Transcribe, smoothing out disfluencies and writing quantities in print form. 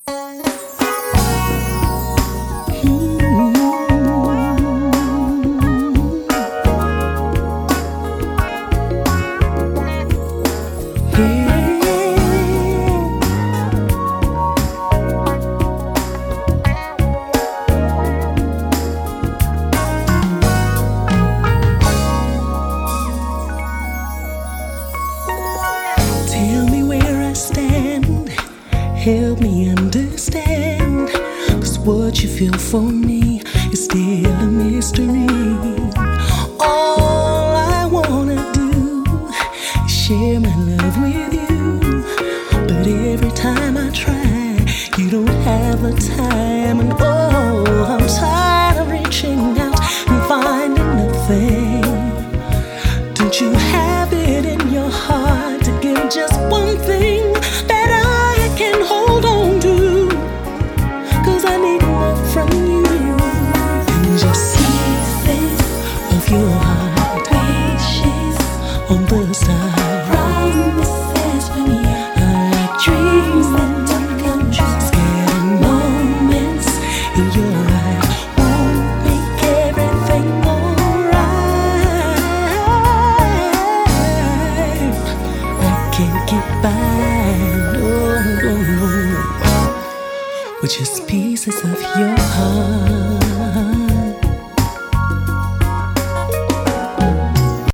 Help me understand, 'cause what you feel for me is still a mystery. All I wanna do is share my love with you, but every time I try, you don't have the time. And oh, I'm tired of reaching out and finding nothing. Don't you have it in your heart to give just one thing that I can hold on to? 'Cause I need more from you. And just see the face of your heart, wishes on the side, promises from you, like dreams that don't come true. Scary moments in your eyes won't make everything alright. I can't get by with just pieces of your